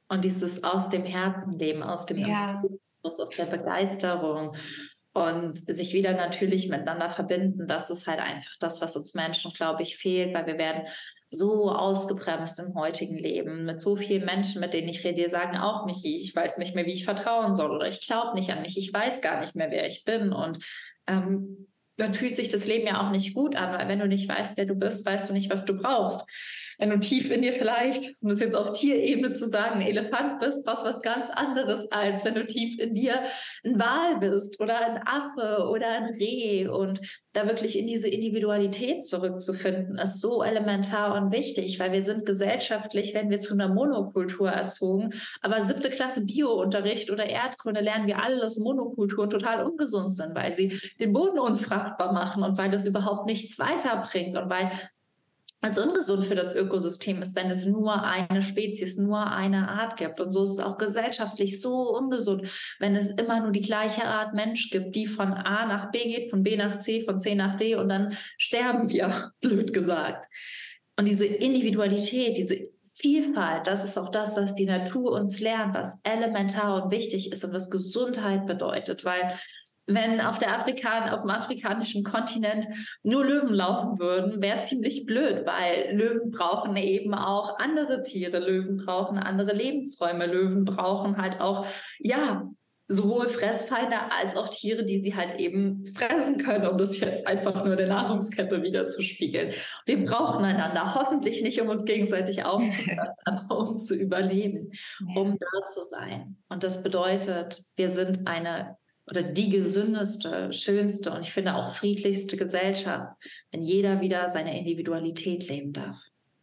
Und dieses aus dem Herzen leben, aus dem Ja. Impuls, aus der Begeisterung und sich wieder natürlich miteinander verbinden, das ist halt einfach das, was uns Menschen, glaube ich, fehlt, weil wir werden so ausgebremst im heutigen Leben mit so vielen Menschen, mit denen ich rede, die sagen auch, Michi, ich weiß nicht mehr, wie ich vertrauen soll oder ich glaube nicht an mich, ich weiß gar nicht mehr, wer ich bin. Und ähm, dann fühlt sich das Leben ja auch nicht gut an, weil wenn du nicht weißt, wer du bist, weißt du nicht, was du brauchst. Wenn du tief in dir vielleicht, um das jetzt auf Tierebene zu sagen, ein Elefant bist, brauchst du was ganz anderes, als wenn du tief in dir ein Wal bist oder ein Affe oder ein Reh. Und da wirklich in diese Individualität zurückzufinden, ist so elementar und wichtig, weil wir sind gesellschaftlich, wenn wir zu einer Monokultur erzogen, aber siebte Klasse Biounterricht oder Erdkunde lernen wir alle, dass Monokulturen total ungesund sind, weil sie den Boden unfruchtbar machen und weil es überhaupt nichts weiterbringt und weil es ungesund für das Ökosystem ist, wenn es nur eine Spezies, nur eine Art gibt. Und so ist es auch gesellschaftlich so ungesund, wenn es immer nur die gleiche Art Mensch gibt, die von A nach B geht, von B nach C, von C nach D und dann sterben wir, blöd gesagt. Und diese Individualität, diese Vielfalt, das ist auch das, was die Natur uns lernt, was elementar und wichtig ist und was Gesundheit bedeutet, weil wenn auf, der Afrikan auf dem afrikanischen Kontinent nur Löwen laufen würden, wäre ziemlich blöd, weil Löwen brauchen eben auch andere Tiere. Löwen brauchen andere Lebensräume. Löwen brauchen halt auch, ja, sowohl Fressfeinde als auch Tiere, die sie halt eben fressen können, um das jetzt einfach nur der Nahrungskette wiederzuspiegeln. Wir brauchen einander, hoffentlich nicht, um uns gegenseitig aufzufressen, aber um zu überleben, ja. Um da zu sein. Und das bedeutet, wir sind eine oder die gesündeste, schönste und ich finde auch friedlichste Gesellschaft, wenn jeder wieder seine Individualität leben darf.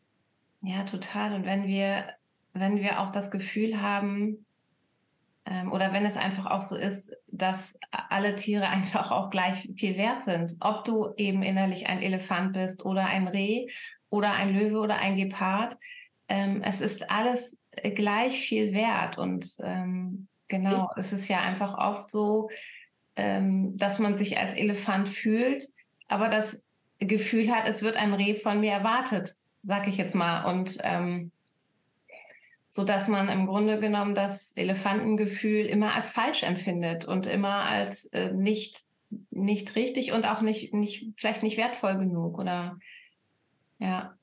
Ja, total. Und wenn wir, wenn wir auch das Gefühl haben, ähm, oder wenn es einfach auch so ist, dass alle Tiere einfach auch gleich viel wert sind, ob du eben innerlich ein Elefant bist oder ein Reh oder ein Löwe oder ein Gepard, ähm, es ist alles gleich viel wert und ähm, genau, es ist ja einfach oft so, ähm, dass man sich als Elefant fühlt, aber das Gefühl hat, es wird ein Reh von mir erwartet, sag ich jetzt mal. Und ähm, so dass man im Grunde genommen das Elefantengefühl immer als falsch empfindet und immer als äh, nicht nicht richtig und auch nicht nicht vielleicht nicht wertvoll genug oder ja.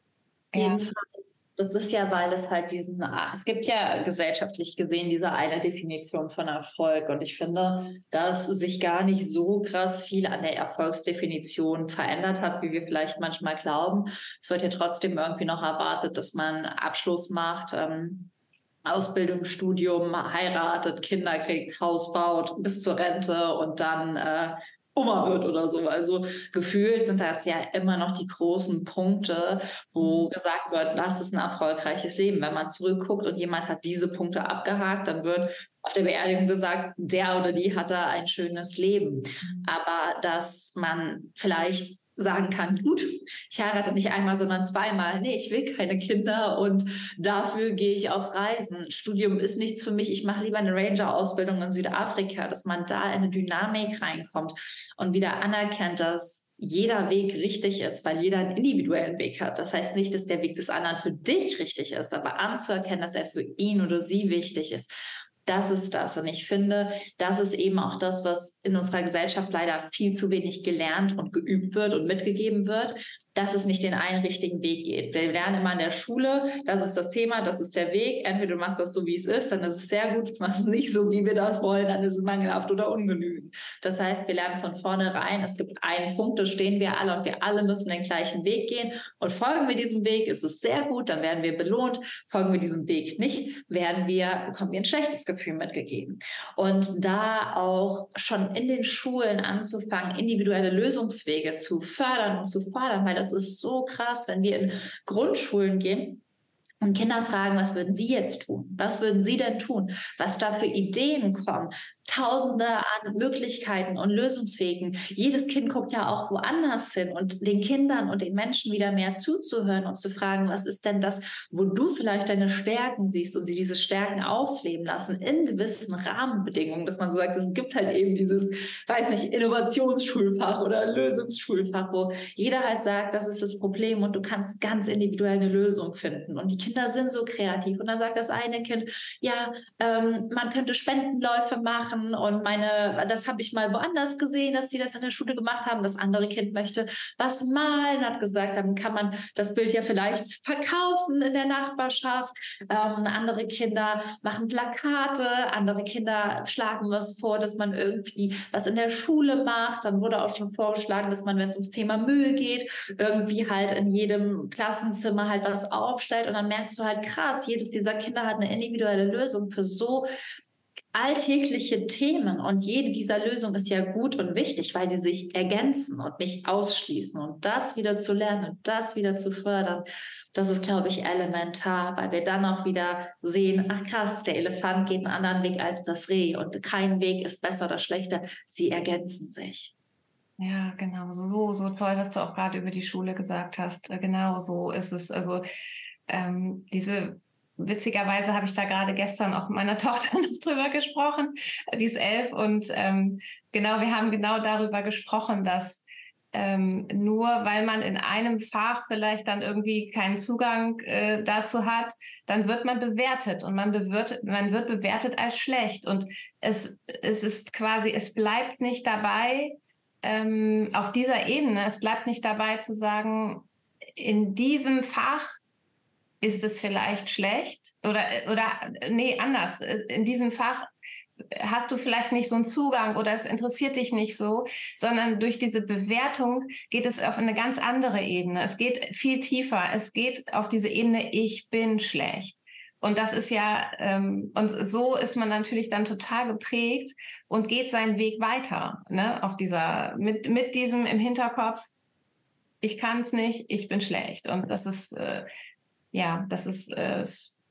Jeden Fall. Das ist ja, weil es halt diesen, es gibt ja gesellschaftlich gesehen diese eine Definition von Erfolg und ich finde, dass sich gar nicht so krass viel an der Erfolgsdefinition verändert hat, wie wir vielleicht manchmal glauben. Es wird ja trotzdem irgendwie noch erwartet, dass man Abschluss macht, ähm, Ausbildung, Studium, heiratet, Kinder kriegt, Haus baut bis zur Rente und dann äh, Oma wird oder so. Also gefühlt sind das ja immer noch die großen Punkte, wo gesagt wird, das ist ein erfolgreiches Leben. Wenn man zurückguckt und jemand hat diese Punkte abgehakt, dann wird auf der Beerdigung gesagt, der oder die hatte ein schönes Leben. Aber dass man vielleicht sagen kann, gut, ich heirate nicht einmal, sondern zweimal. Nee, ich will keine Kinder und dafür gehe ich auf Reisen. Studium ist nichts für mich. Ich mache lieber eine Ranger-Ausbildung in Südafrika, dass man da in eine Dynamik reinkommt und wieder anerkennt, dass jeder Weg richtig ist, weil jeder einen individuellen Weg hat. Das heißt nicht, dass der Weg des anderen für dich richtig ist, aber anzuerkennen, dass er für ihn oder sie wichtig ist. Das ist das. Und ich finde, das ist eben auch das, was in unserer Gesellschaft leider viel zu wenig gelernt und geübt wird und mitgegeben wird, dass es nicht den einen richtigen Weg geht. Wir lernen immer in der Schule, das ist das Thema, das ist der Weg. Entweder du machst das so, wie es ist, dann ist es sehr gut, du machst es nicht so, wie wir das wollen, dann ist es mangelhaft oder ungenügend. Das heißt, wir lernen von vornherein, es gibt einen Punkt, da stehen wir alle und wir alle müssen den gleichen Weg gehen. Und folgen wir diesem Weg, ist es sehr gut, dann werden wir belohnt. Folgen wir diesem Weg nicht, werden wir, bekommen wir ein schlechtes Gefühl mitgegeben. Und da auch schon in den Schulen anzufangen, individuelle Lösungswege zu fördern und zu fordern, weil das ist so krass, wenn wir in Grundschulen gehen und Kinder fragen, was würden Sie jetzt tun? Was würden Sie denn tun? Was da für Ideen kommen? Tausende an Möglichkeiten und Lösungswegen. Jedes Kind guckt ja auch woanders hin und den Kindern und den Menschen wieder mehr zuzuhören und zu fragen, was ist denn das, wo du vielleicht deine Stärken siehst und sie diese Stärken ausleben lassen in gewissen Rahmenbedingungen, dass man so sagt, es gibt halt eben dieses, weiß nicht, Innovationsschulfach oder Lösungsschulfach, wo jeder halt sagt, das ist das Problem und du kannst ganz individuell eine Lösung finden und die Kinder sind so kreativ. Und dann sagt das eine Kind, ja, ähm, man könnte Spendenläufe machen und meine, das habe ich mal woanders gesehen, dass die das in der Schule gemacht haben. Das andere Kind möchte was malen, hat gesagt, dann kann man das Bild ja vielleicht verkaufen in der Nachbarschaft. Ähm, andere Kinder machen Plakate, andere Kinder schlagen was vor, dass man irgendwie was in der Schule macht. Dann wurde auch schon vorgeschlagen, dass man, wenn es ums Thema Müll geht, irgendwie halt in jedem Klassenzimmer halt was aufstellt. Und dann merkst du halt, krass, jedes dieser Kinder hat eine individuelle Lösung für so alltägliche Themen. Und jede dieser Lösungen ist ja gut und wichtig, weil sie sich ergänzen und nicht ausschließen. Und das wieder zu lernen und das wieder zu fördern, das ist, glaube ich, elementar, weil wir dann auch wieder sehen, ach krass, der Elefant geht einen anderen Weg als das Reh und kein Weg ist besser oder schlechter. Sie ergänzen sich. Ja, genau. So, so toll, was du auch gerade über die Schule gesagt hast. Genau so ist es. Also ähm, diese Witzigerweise habe ich da gerade gestern auch mit meiner Tochter noch drüber gesprochen. Die ist elf und ähm, genau, wir haben genau darüber gesprochen, dass ähm, nur weil man in einem Fach vielleicht dann irgendwie keinen Zugang äh, dazu hat, dann wird man bewertet und man bewirtet, man wird bewertet als schlecht. Und es, es ist quasi, es bleibt nicht dabei, ähm, auf dieser Ebene, es bleibt nicht dabei zu sagen, in diesem Fach ist es vielleicht schlecht oder, oder, nee, anders. In diesem Fach hast du vielleicht nicht so einen Zugang oder es interessiert dich nicht so, sondern durch diese Bewertung geht es auf eine ganz andere Ebene. Es geht viel tiefer. Es geht auf diese Ebene, ich bin schlecht. Und das ist ja, ähm, und so ist man natürlich dann total geprägt und geht seinen Weg weiter, ne, auf dieser, mit, mit diesem im Hinterkopf, ich kann es nicht, ich bin schlecht. Und das ist, äh, ja, das ist äh,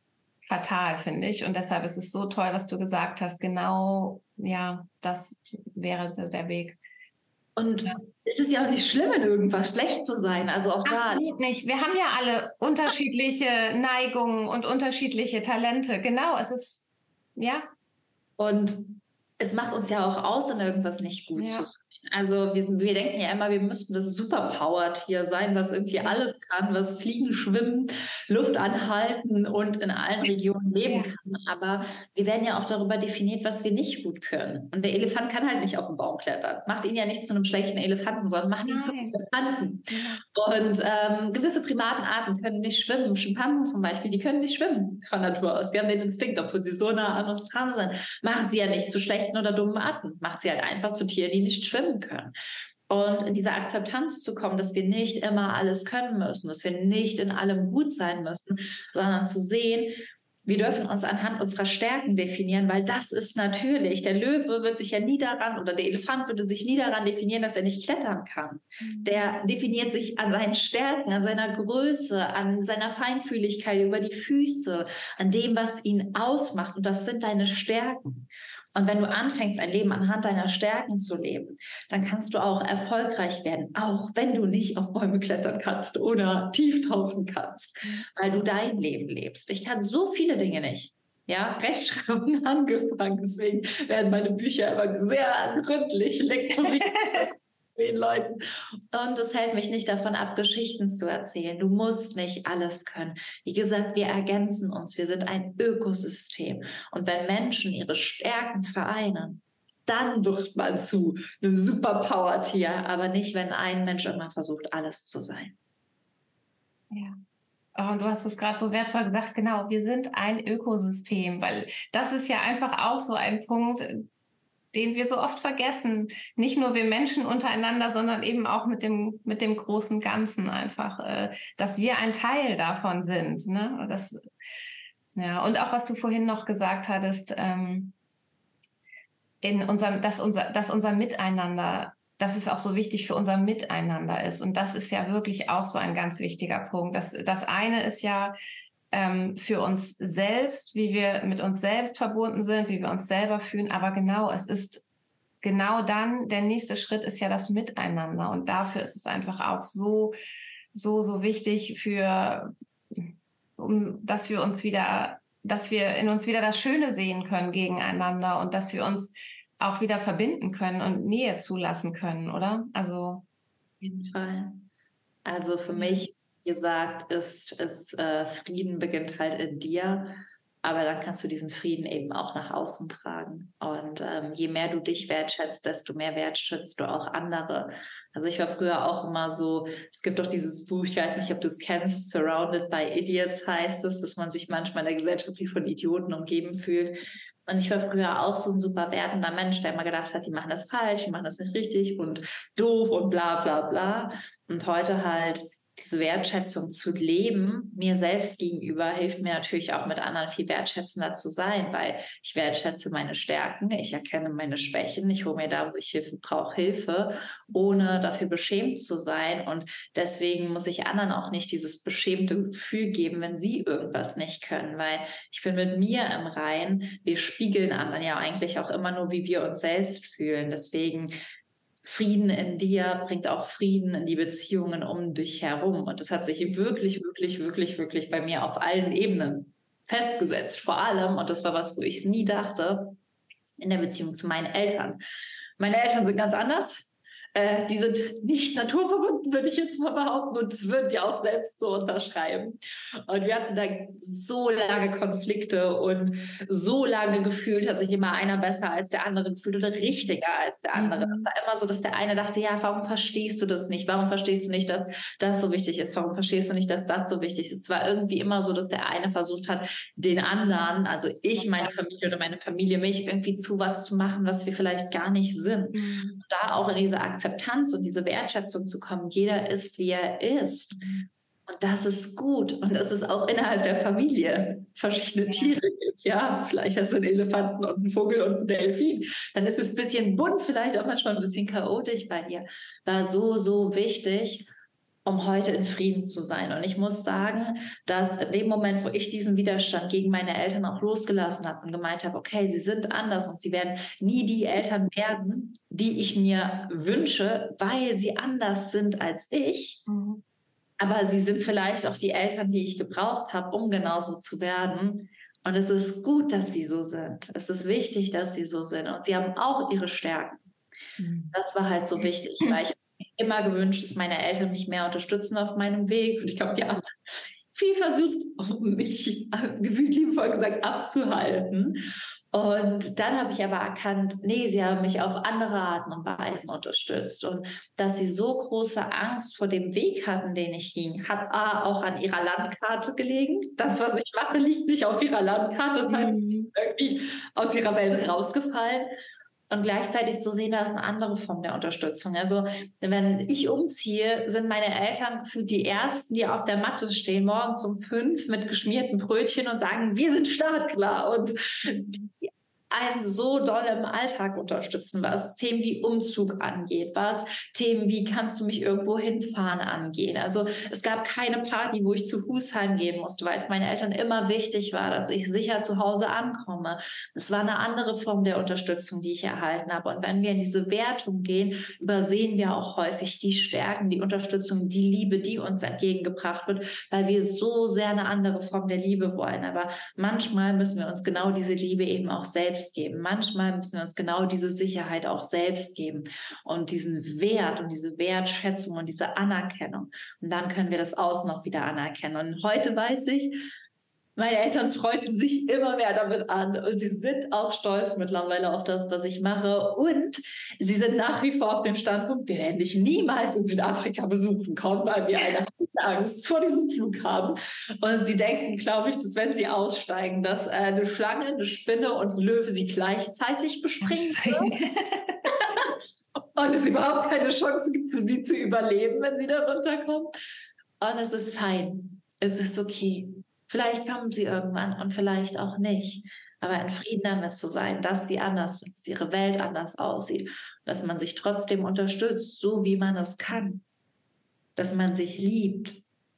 fatal, finde ich. Und deshalb ist es so toll, was du gesagt hast. Genau, ja, das wäre der Weg. Und ja. Es ist ja auch nicht schlimm, in irgendwas schlecht zu sein. Also auch da. Absolut nicht. Wir haben ja alle unterschiedliche Neigungen und unterschiedliche Talente. Genau, es ist, ja. Und es macht uns ja auch aus, in irgendwas nicht gut ja. zu sein. Also wir, wir denken ja immer, wir müssten das Superpower-Tier sein, was irgendwie alles kann, was fliegen, schwimmen, Luft anhalten und in allen Regionen leben ja. kann. Aber wir werden ja auch darüber definiert, was wir nicht gut können. Und der Elefant kann halt nicht auf den Baum klettern. Macht ihn ja nicht zu einem schlechten Elefanten, sondern macht ihn Nein. zum Elefanten. Ja. Und ähm, gewisse Primatenarten können nicht schwimmen. Schimpansen zum Beispiel, die können nicht schwimmen von Natur aus. Die haben den Instinkt, obwohl sie so nah an uns dran sind. Macht sie ja nicht zu schlechten oder dummen Affen. Macht sie halt einfach zu Tieren, die nicht schwimmen können. Und in diese Akzeptanz zu kommen, dass wir nicht immer alles können müssen, dass wir nicht in allem gut sein müssen, sondern zu sehen, wir dürfen uns anhand unserer Stärken definieren, weil das ist natürlich, der Löwe wird sich ja nie daran oder der Elefant würde sich nie daran definieren, dass er nicht klettern kann. Der definiert sich an seinen Stärken, an seiner Größe, an seiner Feinfühligkeit über die Füße, an dem, was ihn ausmacht. Und das sind deine Stärken. Und wenn du anfängst, ein Leben anhand deiner Stärken zu leben, dann kannst du auch erfolgreich werden, auch wenn du nicht auf Bäume klettern kannst oder tief tauchen kannst, weil du dein Leben lebst. Ich kann so viele Dinge nicht. Ja, Rechtschreibung angefangen, deswegen werden meine Bücher immer sehr gründlich lektoriert. Zehn Leuten. Und es hält mich nicht davon ab, Geschichten zu erzählen. Du musst nicht alles können. Wie gesagt, wir ergänzen uns. Wir sind ein Ökosystem. Und wenn Menschen ihre Stärken vereinen, dann wird man zu einem Superpower-Tier, aber nicht, wenn ein Mensch immer versucht, alles zu sein. Ja. Oh, und du hast es gerade so wertvoll gesagt, genau, wir sind ein Ökosystem, weil das ist ja einfach auch so ein Punkt, den wir so oft vergessen. Nicht nur wir Menschen untereinander, sondern eben auch mit dem, mit dem großen Ganzen einfach, äh, dass wir ein Teil davon sind. Ne? Das, ja, und auch was du vorhin noch gesagt hattest, ähm, in unserem, dass unser, dass unser Miteinander, dass es auch so wichtig für unser Miteinander ist. Und das ist ja wirklich auch so ein ganz wichtiger Punkt. Das, das eine ist ja, Ähm, für uns selbst, wie wir mit uns selbst verbunden sind, wie wir uns selber fühlen. Aber genau, es ist genau dann, der nächste Schritt ist ja das Miteinander. Und dafür ist es einfach auch so, so, so wichtig für, um, dass wir uns wieder, dass wir in uns wieder das Schöne sehen können gegeneinander und dass wir uns auch wieder verbinden können und Nähe zulassen können, oder? Also. Auf jeden Fall. Also für mich, gesagt, ist, ist äh, Frieden beginnt halt in dir. Aber dann kannst du diesen Frieden eben auch nach außen tragen. Und ähm, je mehr du dich wertschätzt, desto mehr wertschätzt du auch andere. Also ich war früher auch immer so, es gibt doch dieses Buch, ich weiß nicht, ob du es kennst, Surrounded by Idiots heißt es, dass man sich manchmal in der Gesellschaft wie von Idioten umgeben fühlt. Und ich war früher auch so ein super wertender Mensch, der immer gedacht hat, die machen das falsch, die machen das nicht richtig und doof und bla bla bla. Und heute halt diese Wertschätzung zu leben, mir selbst gegenüber, hilft mir natürlich auch mit anderen viel wertschätzender zu sein, weil ich wertschätze meine Stärken, ich erkenne meine Schwächen, ich hole mir da, wo ich Hilfe brauche, Hilfe, ohne dafür beschämt zu sein. Und deswegen muss ich anderen auch nicht dieses beschämte Gefühl geben, wenn sie irgendwas nicht können, weil ich bin mit mir im Reinen. Wir spiegeln anderen ja eigentlich auch immer nur, wie wir uns selbst fühlen. Deswegen Frieden in dir bringt auch Frieden in die Beziehungen um dich herum. Und das hat sich wirklich, wirklich, wirklich, wirklich bei mir auf allen Ebenen festgesetzt. Vor allem, und das war was, wo ich es nie dachte, in der Beziehung zu meinen Eltern. Meine Eltern sind ganz anders. Äh, die sind nicht naturverbunden, würde ich jetzt mal behaupten. Und das würden die auch selbst so unterschreiben. Und wir hatten da so lange Konflikte und so lange gefühlt, hat sich immer einer besser als der andere gefühlt oder richtiger als der andere. Es mhm. war immer so, dass der eine dachte, ja, warum verstehst du das nicht? Warum verstehst du nicht, dass das so wichtig ist? Warum verstehst du nicht, dass das so wichtig ist? Es war irgendwie immer so, dass der eine versucht hat, den anderen, also ich, meine Familie oder meine Familie, mich irgendwie zu was zu machen, was wir vielleicht gar nicht sind. Mhm. Da auch in diese Akzeptanz und diese Wertschätzung zu kommen. Jeder ist, wie er ist. Und das ist gut. Und dass es auch innerhalb der Familie verschiedene Tiere gibt. Ja, vielleicht hast du einen Elefanten und einen Vogel und einen Delfin. Dann ist es ein bisschen bunt, vielleicht auch manchmal ein bisschen chaotisch bei dir. War so, so wichtig, um heute in Frieden zu sein. Und ich muss sagen, dass in dem Moment, wo ich diesen Widerstand gegen meine Eltern auch losgelassen habe und gemeint habe, okay, sie sind anders und sie werden nie die Eltern werden, die ich mir wünsche, weil sie anders sind als ich. Mhm. Aber sie sind vielleicht auch die Eltern, die ich gebraucht habe, um genauso zu werden. Und es ist gut, dass sie so sind. Es ist wichtig, dass sie so sind. Und sie haben auch ihre Stärken. Mhm. Das war halt so wichtig, weil ich immer gewünscht, dass meine Eltern mich mehr unterstützen auf meinem Weg. Und ich glaube, die haben viel versucht, um mich, gefühlt liebevoll gesagt, abzuhalten. Und dann habe ich aber erkannt, nee, sie haben mich auf andere Arten und Weisen unterstützt. Und dass sie so große Angst vor dem Weg hatten, den ich ging, hat A, auch an ihrer Landkarte gelegen. Das, was ich mache, liegt nicht auf ihrer Landkarte. Das heißt, sie ist irgendwie aus ihrer Welt rausgefallen. Und gleichzeitig zu sehen, da ist eine andere Form der Unterstützung. Also wenn ich umziehe, sind meine Eltern gefühlt die Ersten, die auf der Matte stehen, morgens um fünf mit geschmierten Brötchen und sagen, wir sind startklar. Und die einen so doll im Alltag unterstützen, was Themen wie Umzug angeht, was Themen wie kannst du mich irgendwo hinfahren angehen. Also es gab keine Party, wo ich zu Fuß heimgehen musste, weil es meinen Eltern immer wichtig war, dass ich sicher zu Hause ankomme. Es war eine andere Form der Unterstützung, die ich erhalten habe. Und wenn wir in diese Wertung gehen, übersehen wir auch häufig die Stärken, die Unterstützung, die Liebe, die uns entgegengebracht wird, weil wir so sehr eine andere Form der Liebe wollen. Aber manchmal müssen wir uns genau diese Liebe eben auch selbst geben. Manchmal müssen wir uns genau diese Sicherheit auch selbst geben und diesen Wert und diese Wertschätzung und diese Anerkennung. Und dann können wir das Außen auch wieder anerkennen. Und heute weiß ich, meine Eltern freunden sich immer mehr damit an und sie sind auch stolz mittlerweile auf das, was ich mache. Und sie sind nach wie vor auf dem Standpunkt, wir werden dich niemals in Südafrika besuchen kommen, weil wir eine Angst vor diesem Flug haben. Und sie denken, glaube ich, dass wenn sie aussteigen, dass eine Schlange, eine Spinne und ein Löwe sie gleichzeitig bespringen würden. Und es überhaupt keine Chance gibt, für sie zu überleben, wenn sie da runterkommen. Und es ist fein. Es ist okay. Vielleicht kommen sie irgendwann und vielleicht auch nicht. Aber in Frieden damit zu sein, dass sie anders sind, dass ihre Welt anders aussieht, dass man sich trotzdem unterstützt, so wie man es kann. Dass man sich liebt.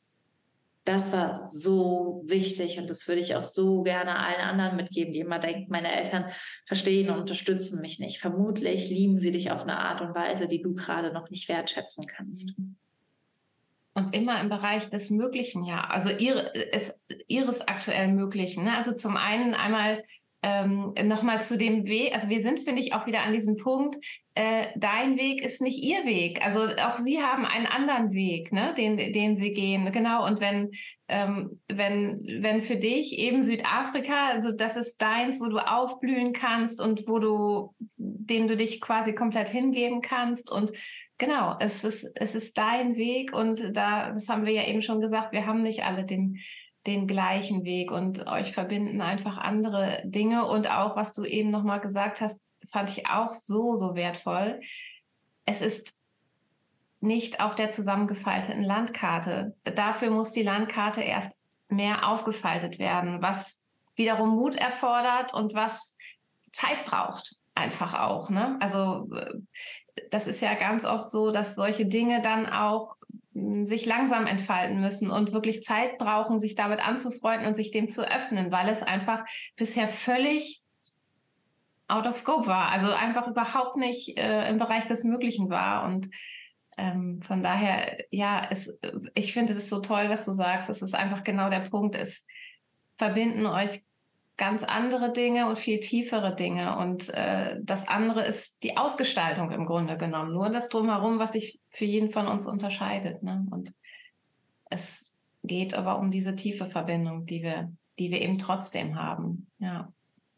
Das war so wichtig und das würde ich auch so gerne allen anderen mitgeben, die immer denken, meine Eltern verstehen und unterstützen mich nicht. Vermutlich lieben sie dich auf eine Art und Weise, die du gerade noch nicht wertschätzen kannst. Und immer im Bereich des Möglichen, ja. Also ihre, es, ihres aktuell Möglichen. Ne? Also zum einen einmal ähm, nochmal zu dem Weg, also wir sind, finde ich, auch wieder an diesem Punkt, äh, dein Weg ist nicht ihr Weg. Also auch sie haben einen anderen Weg, ne, den, den sie gehen. Genau. Und wenn, ähm, wenn, wenn für dich eben Südafrika, also das ist deins, wo du aufblühen kannst und wo du, dem du dich quasi komplett hingeben kannst. Und genau, es ist, es ist dein Weg. Und da, das haben wir ja eben schon gesagt, wir haben nicht alle den, den gleichen Weg und euch verbinden einfach andere Dinge. Und auch, was du eben nochmal gesagt hast, fand ich auch so, so wertvoll. Es ist nicht auf der zusammengefalteten Landkarte. Dafür muss die Landkarte erst mehr aufgefaltet werden, was wiederum Mut erfordert und was Zeit braucht. Einfach auch, ne? Also das ist ja ganz oft so, dass solche Dinge dann auch sich langsam entfalten müssen und wirklich Zeit brauchen, sich damit anzufreunden und sich dem zu öffnen, weil es einfach bisher völlig out of scope war, also einfach überhaupt nicht äh, im Bereich des Möglichen war. Und ähm, von daher, ja, es, ich finde es so toll, was du sagst. Es ist einfach genau der Punkt, es verbinden euch ganz andere Dinge und viel tiefere Dinge. Und äh, das andere ist die Ausgestaltung im Grunde genommen. Nur das Drumherum, was sich für jeden von uns unterscheidet. Ne? Und es geht aber um diese tiefe Verbindung, die wir, die wir eben trotzdem haben. Ja.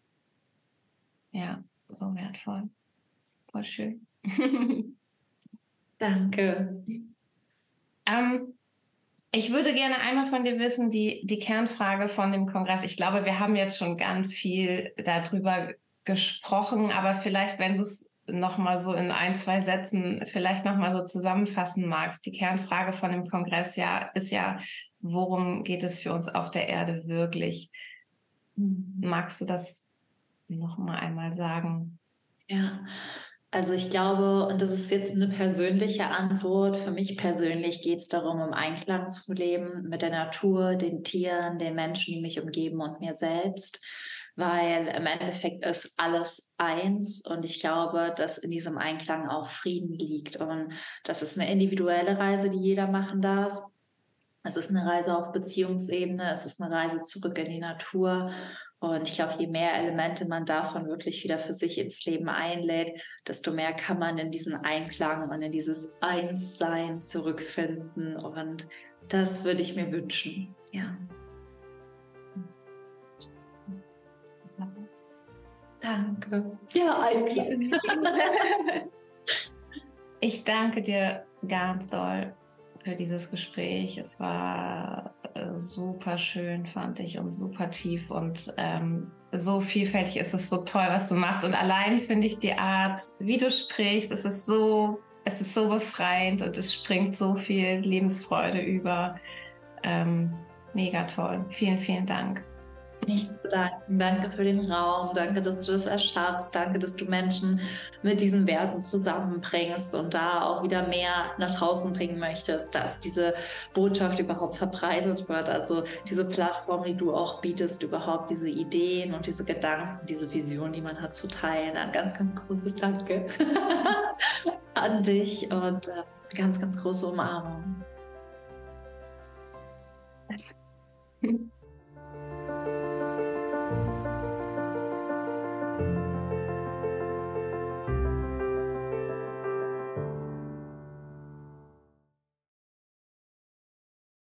Ja, so wertvoll. Voll schön. Danke. Ähm, ich würde gerne einmal von dir wissen, die, die Kernfrage von dem Kongress. Ich glaube, wir haben jetzt schon ganz viel darüber gesprochen, aber vielleicht, wenn du es nochmal so in ein, zwei Sätzen vielleicht nochmal so zusammenfassen magst. Die Kernfrage von dem Kongress ja, ist ja, worum geht es für uns auf der Erde wirklich? Magst du das nochmal einmal sagen? Ja, also ich glaube, und das ist jetzt eine persönliche Antwort, für mich persönlich geht es darum, im Einklang zu leben mit der Natur, den Tieren, den Menschen, die mich umgeben und mir selbst, weil im Endeffekt ist alles eins und ich glaube, dass in diesem Einklang auch Frieden liegt und das ist eine individuelle Reise, die jeder machen darf. Es ist eine Reise auf Beziehungsebene, es ist eine Reise zurück in die Natur. Und ich glaube, je mehr Elemente man davon wirklich wieder für sich ins Leben einlädt, desto mehr kann man in diesen Einklang und in dieses Einssein zurückfinden. Und das würde ich mir wünschen. Ja. Danke. Ja, Einklang. Ich danke dir ganz doll für dieses Gespräch. Es war äh, super schön, fand ich, und super tief und ähm, so vielfältig. Es ist so toll, was du machst. Und allein finde ich die Art, wie du sprichst, es ist so, es ist so befreiend und es springt so viel Lebensfreude über. Ähm, mega toll. Vielen, vielen Dank. Nichts zu danken. Danke für den Raum. Danke, dass du das erschaffst. Danke, dass du Menschen mit diesen Werten zusammenbringst und da auch wieder mehr nach draußen bringen möchtest, dass diese Botschaft überhaupt verbreitet wird. Also diese Plattform, die du auch bietest, überhaupt diese Ideen und diese Gedanken, diese Vision, die man hat, zu teilen. Ein ganz, ganz großes Danke an dich und äh, ganz, ganz große Umarmung.